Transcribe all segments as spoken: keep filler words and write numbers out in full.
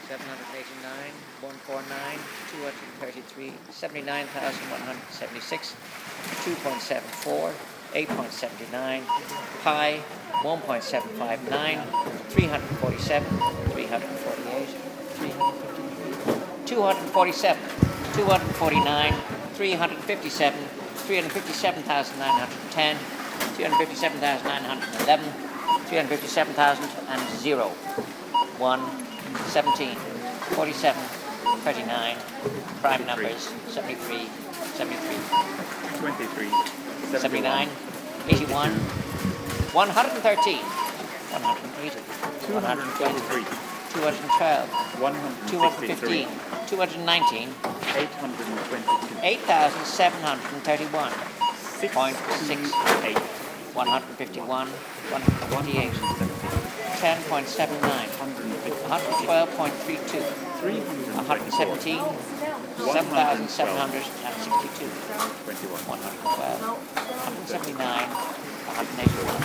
seven hundred eighty-nine, one forty-nine, two hundred thirty-three, seventy-nine thousand one hundred seventy-six, two point seven four, eight point seven nine, pi, one point seven five nine, three hundred forty-seven, three hundred forty-eight, three hundred fifty-three, two hundred forty-seven, two hundred forty-nine, three hundred fifty-seven, three hundred fifty-seven thousand nine hundred ten, three hundred fifty-seven thousand nine hundred eleven, three hundred fifty-seven thousand and zero, one, seventeen, forty-seven, thirty-nine, prime numbers, seventy-three, seventy-three, twenty-three, seventy-nine, eighty-one, one hundred thirteen, one hundred eighty, two hundred twenty-three, two hundred twelve, one hundred two hundred sixty-three, fifteen, two hundred nineteen, eight hundred twenty-two, eight thousand seven hundred thirty-one, six point six eight, one hundred fifty-one, one hundred fifty-eight, ten point seven nine, one hundred twelve point three two, one hundred seventeen, seven thousand seven hundred sixty-two, one hundred twelve, one hundred seventy-nine, one hundred eighty-one,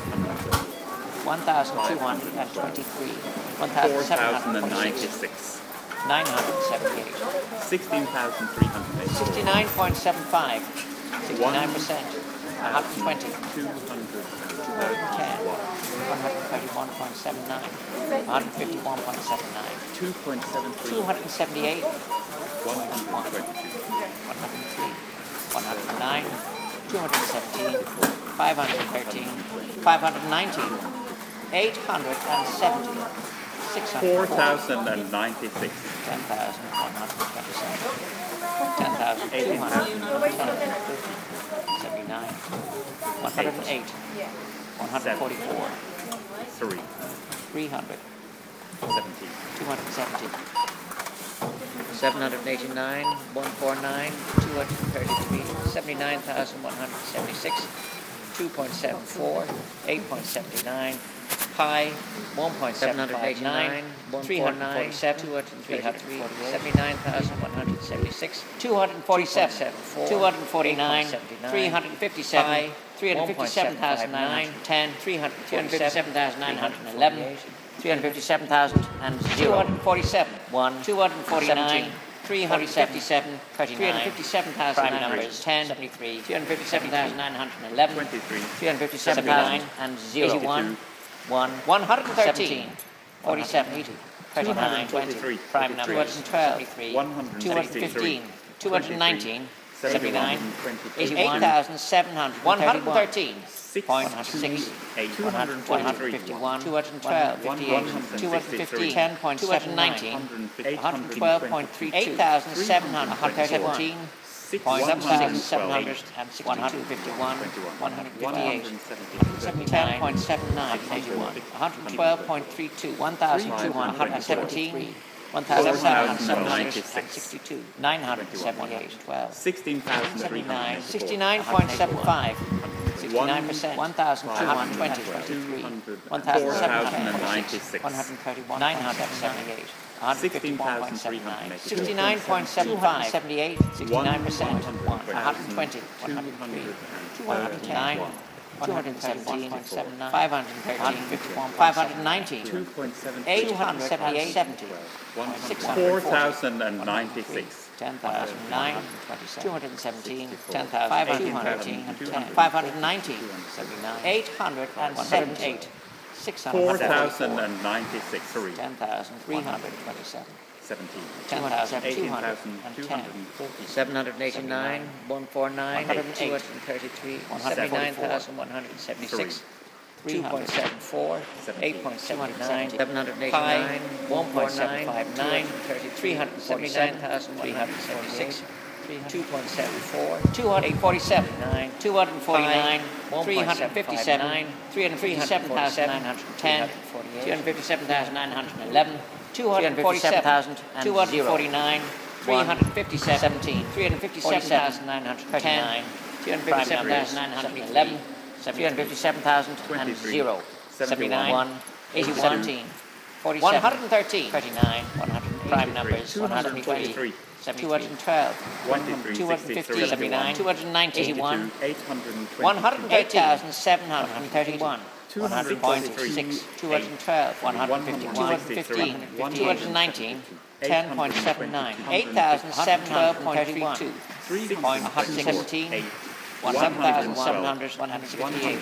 one thousand two hundred twenty-three, one thousand seven hundred forty-six, nine hundred seventy-eight, sixteen thousand three hundred eight, sixty-nine point seven five, sixty-nine percent, one hundred twenty, two hundred ten, one hundred thirty-one point seven nine, one hundred fifty-one point seven nine, two point seven three, two hundred seventy-eight, one hundred twenty-two, one hundred three, one hundred nine, two hundred seventeen, five hundred thirteen, five hundred nineteen, eight hundred seventy, six hundred four four, thousand ninety-six, ten thousand one hundred twenty-seven, ten thousand two hundred, seventy-nine, one hundred eight, one hundred forty-four, three, three hundred, seventeen, two hundred seventy, seven hundred eighty-nine, one forty-nine, two hundred thirty-three, seventy-nine thousand one hundred seventy-six, two point seven four, eight point seven nine, pi, one point seven five nine, three hundred forty-seven, two hundred thirty-three, seventy-nine thousand one hundred seventy-six, two hundred forty-seven, two hundred forty-nine, three hundred fifty-seven, three hundred fifty-seven thousand nine hundred ten, three hundred fifty-seven thousand nine hundred eleven, three hundred fifty-seven thousand and zero, two hundred forty-seven, one, two hundred forty-nine, three hundred fifty-seven, three hundred fifty-seven thousand nine hundred ten, seventy-three, three hundred fifty-seven thousand nine hundred eleven, twenty-three, three hundred fifty-seven thousand and zero, eighty-one, one, one hundred thirteen, forty-seven, eighty, thirty-nine, twenty, prime number, two hundred twelve, two hundred fifteen, two hundred nineteen, seventy-nine, eighty-one thousand seven hundred, one hundred thirteen, point six, two hundred fifty-one, two hundred twelve, fifty-eight, two hundred fifteen, ten point seven nineteen, one hundred twelve point three two, eight thousand seven hundred seventeen, point seven seven hundred, one hundred fifty-one, one hundred fifty-eight, seventy-nine point seven nine, eighty-one, one hundred twelve point three two, one thousand two hundred seventeen, one thousand seven hundred sixty-two, nine hundred seventy-eight, twelve, sixteen thousand three hundred sixty-nine point seven five, sixty-nine percent, one thousand two hundred twenty, twenty-three, one thousand seven hundred ninety-six, one hundred thirty-one, nine hundred seventy-eight, one hundred fifty-one point seven nine, sixty-nine point seven five, seventy-eight, sixty-nine percent, one hundred twenty, one hundred three, two hundred ten, two hundred seventeen point seven nine, five hundred thirteen, five hundred nineteen, eight hundred seventy-eight, seventy, four thousand ninety-six, ten thousand nine, two hundred seventeen, ten thousand five hundred ten, five hundred nineteen, seventy-nine, eight hundred seventy-eight, six hundred, four thousand ninety-six, three, ten thousand three hundred twenty-seven, seventeen, ten thousand two eighteen hundred thousand two ten, hundred forty, seven hundred eighty-nine, one forty-nine, two hundred thirty-three, seventy-nine thousand one hundred seventy-six, two point seven four, eight point seven nine, seven hundred eighty-nine, one point seven five nine, three hundred seventy-nine thousand one hundred seventy-six, two point seven four, two hundred forty-seven, two hundred forty-nine, three hundred fifty-seven, three hundred fifty-seven thousand nine hundred ten, two hundred fifty-seven thousand nine hundred eleven, two hundred forty-seven thousand two hundred forty-nine, three hundred fifty-seven, seventeen, three hundred fifty-seven thousand nine hundred ten, two hundred fifty-seven thousand nine hundred eleven, three hundred fifty-seven thousand and zero, seventy-nine, one, eighty-one, seventeen, forty-seven, one hundred thirteen, thirty-nine, one hundred, prime numbers, one hundred twenty, two hundred twelve, two hundred fifteen, seventy-nine, two hundred ninety, eighty-one, one hundred eight thousand seven hundred thirty-one, one hundred six, two hundred twelve, one hundred fifteen, two hundred fifteen, two hundred nineteen, ten point seven nine, eight thousand seven hundred thirty-one, one hundred seventeen, seven thousand seven hundred, one hundred sixty-eight,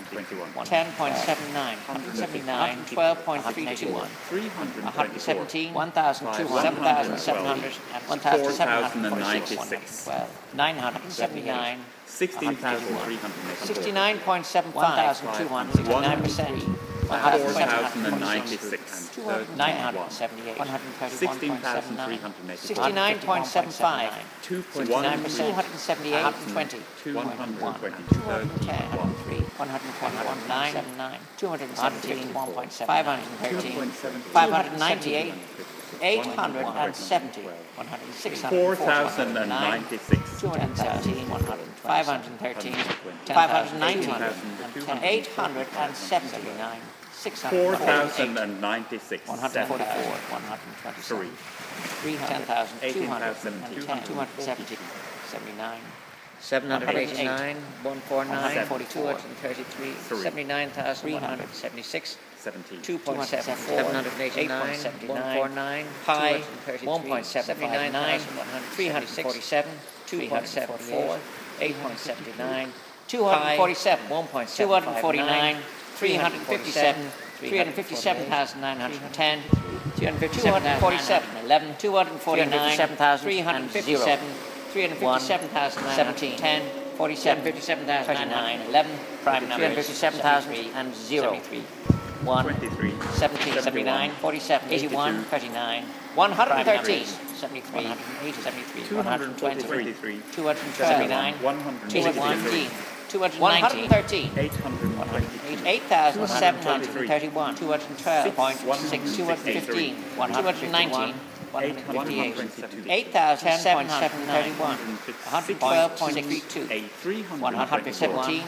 ten point seven nine, one hundred seventy-nine, twelve point three two, one hundred seventeen, one thousand two hundred, seven thousand seven hundred, one thousand seven hundred forty-six, nine hundred seventy-nine, sixteen thousand three hundred sixty-nine point seven five, two hundred sixty-nine percent, one hundred thousand ninety-six, nine hundred seventy-eight, one hundred thirty-one sixteen point seven thousand three nine, hundred sixty-nine point seven five, two sixty-nine percent, two hundred seventy-eight, twenty, one hundred twenty, two hundred ten, three, one hundred twenty-one, nine, seventy-nine, two hundred seventeen, one point seven, five hundred thirteen, five hundred ninety-eight, eight hundred seventy, one hundred six hundred four thousand ninety-six, two hundred seventeen, one hundred five hundred thirteen, five hundred nineteen, eight hundred seventy-nine, six four hundred thousand ninety-six, one hundred forty-four, one hundred twenty-three, three hundred, ten thousand two hundred ten, two hundred seventy, seventy-nine, seven hundred eighty-nine, one forty-nine, two hundred thirty-three, seventy-nine thousand one hundred seventy-six, seventeen, two point seven four, seven hundred eighty-nine, one forty-nine, pi, one point seven five nine, three hundred forty-seven, two point seven four, eight point seven nine, two hundred forty-seven, one point seven five nine, three hundred fifty-seven, three hundred fifty-seven thousand nine hundred ten, two hundred forty-seven, eleven, two hundred forty-nine, three hundred fifty-seven, three hundred fifty-seven thousand nine hundred ten, forty-seven, fifty-seven thousand nine hundred eleven, prime number fifty-seven thousand and zero, one, twenty-three, seventeen, seventy-nine, forty-seven, eighty-one, thirty-nine, one hundred thirteen, seventy-three, seventy-three, one hundred twenty-three, two hundred seventy-nine, one hundred two hundred nineteen, two hundred thirteen, eight hundred eight thousand seven hundred thirty-one, two hundred twelve point six, two hundred fifteen, one hundred nineteen, one hundred fifty-eight, eight thousand seven hundred thirty-one, one hundred twelve point three two, one hundred seventeen,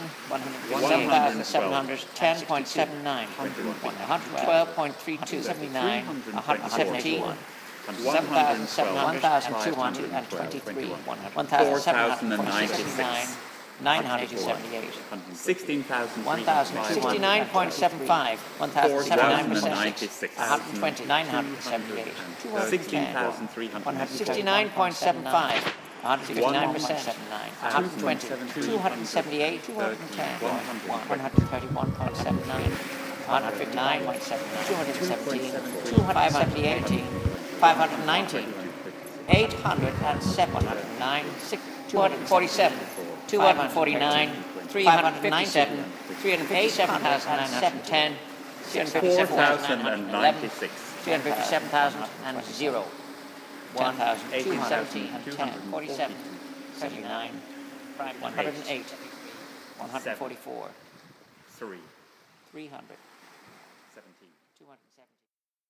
seven thousand seven hundred ten point seven nine, one hundred twelve point three two, seventy-nine, one hundred seventeen, seven thousand seven hundred, one thousand two hundred twenty-three, one thousand seven hundred sixty-nine, nine hundred seventy-eight, sixteen thousand one thousand sixty-nine point seven five, one thousand seventy-nine percent, one hundred twenty, nine hundred seventy-eight, two hundred sixteen ten, thousand three one hundred hundred sixty-nine point seven five, one hundred fifty-nine percent, one hundred twenty, two hundred seventy-eight, two hundred ten, one hundred thirty-one point seven nine, one hundred fifty-nine point seven nine, two hundred seventeen, five hundred eighteen, five hundred nineteen, eight hundred seven, one hundred nine, two hundred forty-seven, two hundred forty-nine, three hundred fifty-seven, three hundred fifty-seven thousand nine hundred ten, three hundred four fifty-seven thousand thousand nine hundred eleven, ninety-six, three hundred fifty-seven thousand and zero, one thousand two hundred seventeen and ten, forty-seven, seventy-nine, one hundred eight, one hundred forty-four, three, three hundred, seventeen. two hundred seventy.